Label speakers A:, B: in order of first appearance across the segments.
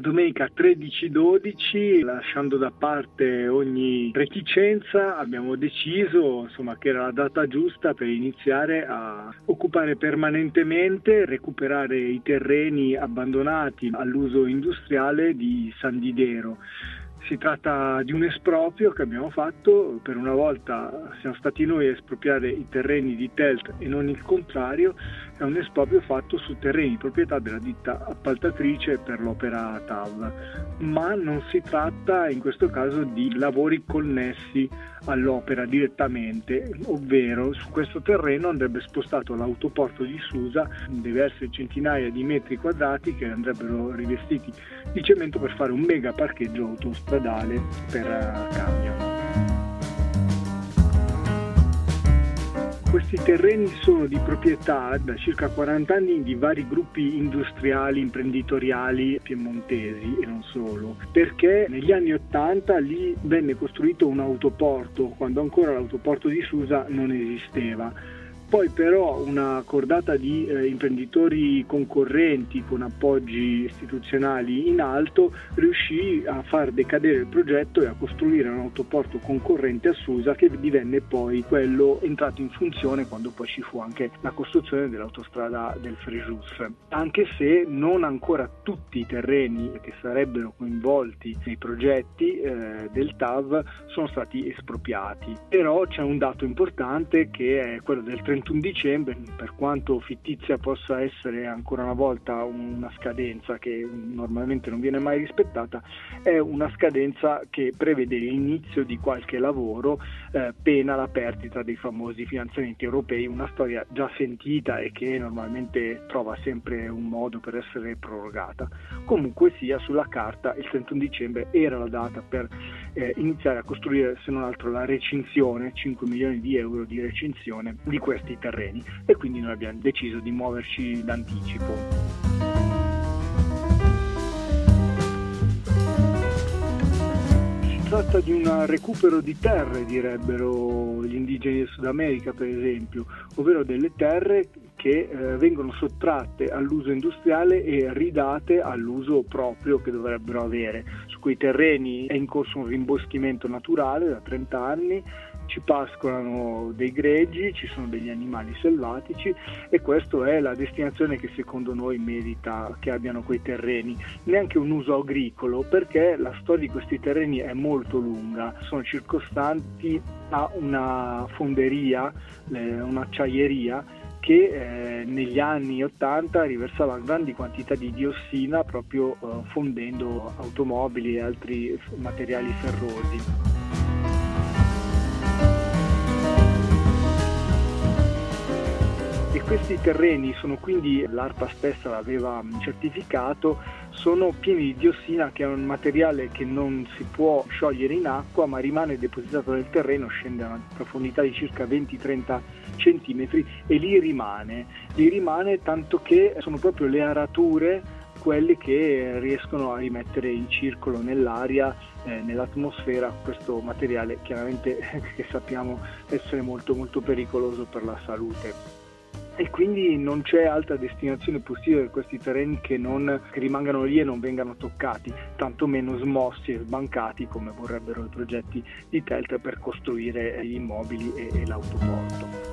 A: Domenica 13-12, lasciando da parte ogni reticenza, abbiamo deciso che era la data giusta per iniziare a occupare permanentemente, recuperare i terreni abbandonati all'uso industriale di San Didero. Si tratta di un esproprio che abbiamo fatto, per una volta siamo stati noi a espropriare i terreni di Telt e non il contrario. È un esproprio fatto su terreni di proprietà della ditta appaltatrice per l'opera TAV, ma non si tratta in questo caso di lavori connessi all'opera direttamente, ovvero su questo terreno andrebbe spostato l'autoporto di Susa, diverse centinaia di metri quadrati che andrebbero rivestiti di cemento per fare un mega parcheggio autostradale per camion. Questi terreni sono di proprietà da circa 40 anni di vari gruppi industriali, imprenditoriali piemontesi e non solo, perché negli anni 80 lì venne costruito un autoporto, quando ancora l'autoporto di Susa non esisteva. Poi però una cordata di imprenditori concorrenti con appoggi istituzionali in alto riuscì a far decadere il progetto e a costruire un autoporto concorrente a Susa, che divenne poi quello entrato in funzione quando poi ci fu anche la costruzione dell'autostrada del Frejus. Anche se non ancora tutti i terreni che sarebbero coinvolti nei progetti del TAV sono stati espropriati. Però c'è un dato importante che è quello del 31 dicembre, per quanto fittizia possa essere ancora una volta una scadenza che normalmente non viene mai rispettata, è una scadenza che prevede l'inizio di qualche lavoro, pena la perdita dei famosi finanziamenti europei, una storia già sentita e che normalmente trova sempre un modo per essere prorogata. Comunque sia, sulla carta il 31 dicembre era la data per iniziare a costruire, se non altro, la recinzione, 5 milioni di euro di recinzione di questi terreni, e quindi noi abbiamo deciso di muoverci d'anticipo. Si tratta di un recupero di terre, direbbero gli indigeni del Sud America, per esempio, ovvero delle terre che vengono sottratte all'uso industriale e ridate all'uso proprio che dovrebbero avere. Su quei terreni è in corso un rimboschimento naturale da 30 anni, ci pascolano dei greggi, ci sono degli animali selvatici, e questa è la destinazione che secondo noi merita che abbiano quei terreni. Neanche un uso agricolo, perché la storia di questi terreni è molto lunga, sono circostanti a una fonderia, un'acciaieria che negli anni 80 riversava grandi quantità di diossina proprio fondendo automobili e altri materiali ferrosi. E questi terreni sono quindi, l'ARPA stessa l'aveva certificato, sono pieni di diossina, che è un materiale che non si può sciogliere in acqua ma rimane depositato nel terreno, scende a una profondità di circa 20-30 centimetri e lì rimane tanto che sono proprio le arature quelli che riescono a rimettere in circolo nell'aria, nell'atmosfera, questo materiale chiaramente che sappiamo essere molto molto pericoloso per la salute. E quindi non c'è altra destinazione possibile per questi terreni che rimangano lì e non vengano toccati, tantomeno smossi e sbancati come vorrebbero i progetti di Telt per costruire gli immobili e l'autoporto.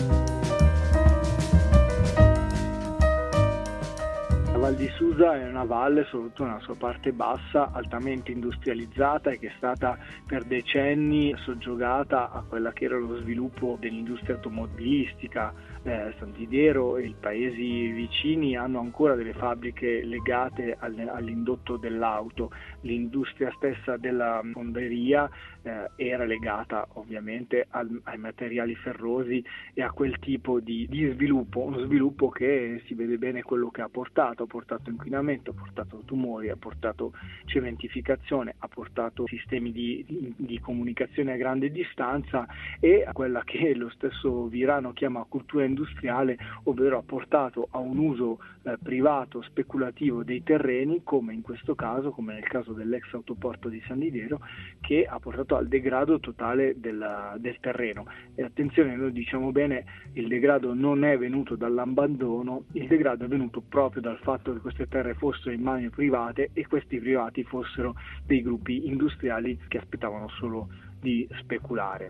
A: La Val di Susa è una valle, soprattutto nella sua parte bassa, altamente industrializzata e che è stata per decenni soggiogata a quella che era lo sviluppo dell'industria automobilistica. San Didero e i paesi vicini hanno ancora delle fabbriche legate all'indotto dell'auto. L'industria stessa della fonderia era legata ovviamente ai materiali ferrosi e a quel tipo di sviluppo, uno sviluppo che si vede bene quello che ha portato inquinamento, ha portato tumori, ha portato cementificazione, ha portato sistemi di comunicazione a grande distanza e a quella che lo stesso Virano chiama cultura industriale, industriale, ovvero ha portato a un uso privato speculativo dei terreni, come in questo caso, come nel caso dell'ex autoporto di San Didero, che ha portato al degrado totale del terreno. E attenzione, noi diciamo bene, il degrado non è venuto dall'abbandono, il degrado è venuto proprio dal fatto che queste terre fossero in mani private e questi privati fossero dei gruppi industriali che aspettavano solo di speculare.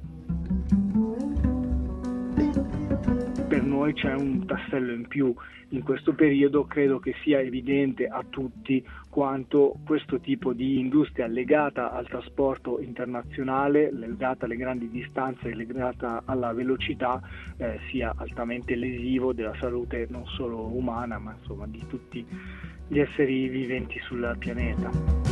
A: Per noi c'è un tassello in più in questo periodo. Credo che sia evidente a tutti quanto questo tipo di industria legata al trasporto internazionale, legata alle grandi distanze, legata alla velocità, sia altamente lesivo della salute non solo umana, ma insomma di tutti gli esseri viventi sul pianeta.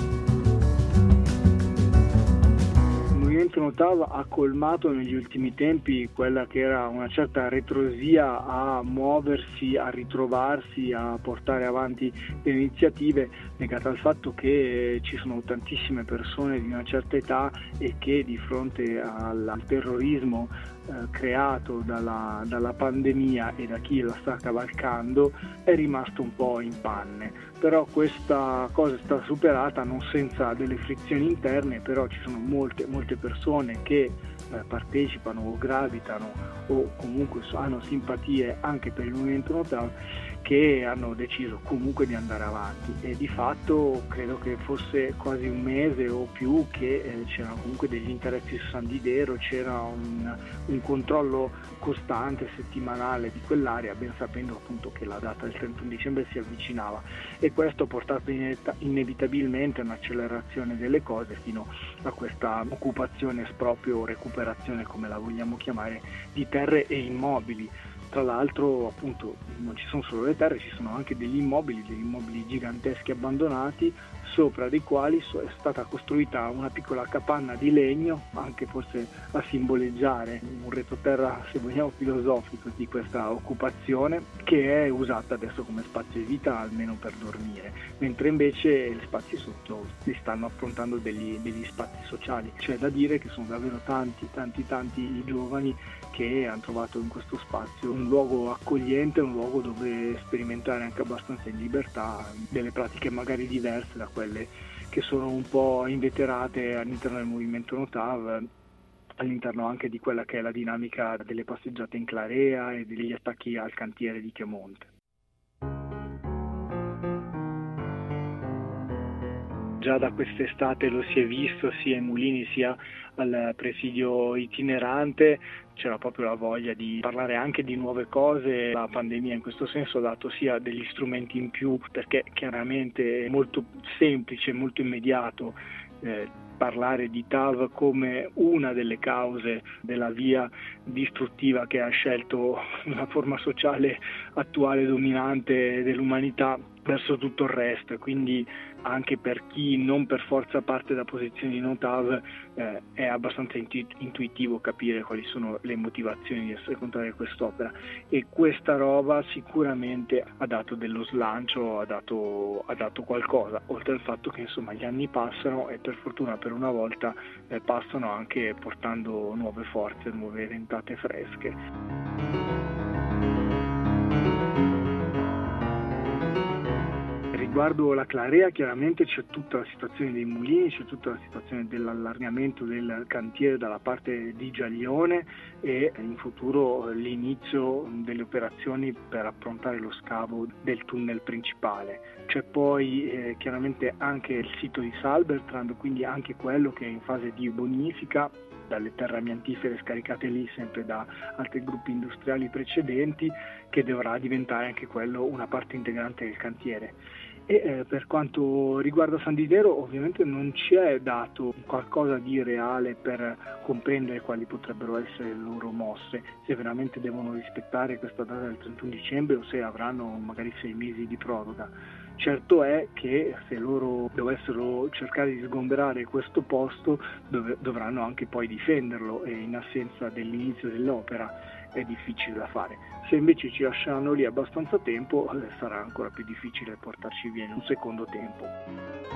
A: Il movimento No TAV ha colmato negli ultimi tempi quella che era una certa retrosia a muoversi, a ritrovarsi, a portare avanti le iniziative, legata al fatto che ci sono tantissime persone di una certa età e che di fronte al terrorismo creato dalla pandemia e da chi la sta cavalcando è rimasto un po' in panne. Però questa cosa è stata superata non senza delle frizioni interne, però ci sono molte persone che partecipano o gravitano o comunque hanno simpatie anche per il movimento No TAV, che hanno deciso comunque di andare avanti, e di fatto credo che fosse quasi un mese o più che c'erano comunque degli interessi su San Didero, c'era un controllo costante settimanale di quell'area, ben sapendo appunto che la data del 31 dicembre si avvicinava, e questo ha portato inevitabilmente a un'accelerazione delle cose fino a questa occupazione, esproprio o recuperazione, come la vogliamo chiamare, di terre e immobili. Tra l'altro appunto non ci sono solo le terre, ci sono anche degli immobili giganteschi abbandonati, sopra dei quali è stata costruita una piccola capanna di legno, anche forse a simboleggiare un retroterra, se vogliamo, filosofico di questa occupazione, che è usata adesso come spazio di vita, almeno per dormire, mentre invece gli spazi sotto si stanno approntando degli spazi sociali. C'è da dire che sono davvero tanti i giovani che hanno trovato in questo spazio un luogo accogliente, un luogo dove sperimentare anche abbastanza in libertà delle pratiche magari diverse da quelle che sono un po' inveterate all'interno del movimento No TAV, all'interno anche di quella che è la dinamica delle passeggiate in Clarea e degli attacchi al cantiere di Chiamonte. Già da quest'estate lo si è visto sia ai mulini sia al presidio itinerante, c'era proprio la voglia di parlare anche di nuove cose. La pandemia in questo senso ha dato sia degli strumenti in più, perché chiaramente è molto semplice, molto immediato parlare di TAV come una delle cause della via distruttiva che ha scelto la forma sociale attuale dominante dell'umanità verso tutto il resto, quindi anche per chi non per forza parte da posizioni di No TAV è abbastanza intuitivo capire quali sono le motivazioni di essere contrari a quest'opera, e questa roba sicuramente ha dato dello slancio, ha dato qualcosa, oltre al fatto che insomma gli anni passano e per fortuna per una volta passano anche portando nuove forze, nuove ventate fresche. Riguardo la Clarea, chiaramente c'è tutta la situazione dei mulini, c'è tutta la situazione dell'allargamento del cantiere dalla parte di Giaglione e in futuro l'inizio delle operazioni per approntare lo scavo del tunnel principale. C'è poi chiaramente anche il sito di Salbertrand, quindi anche quello che è in fase di bonifica dalle terre amiantifere scaricate lì sempre da altri gruppi industriali precedenti, che dovrà diventare anche quello una parte integrante del cantiere. E per quanto riguarda San Didero, ovviamente non ci è dato qualcosa di reale per comprendere quali potrebbero essere le loro mosse, se veramente devono rispettare questa data del 31 dicembre o se avranno magari 6 mesi di proroga. Certo è che se loro dovessero cercare di sgomberare questo posto dovranno anche poi difenderlo, e in assenza dell'inizio dell'opera è difficile da fare. Se invece ci lasceranno lì abbastanza tempo sarà ancora più difficile portarci via in un secondo tempo.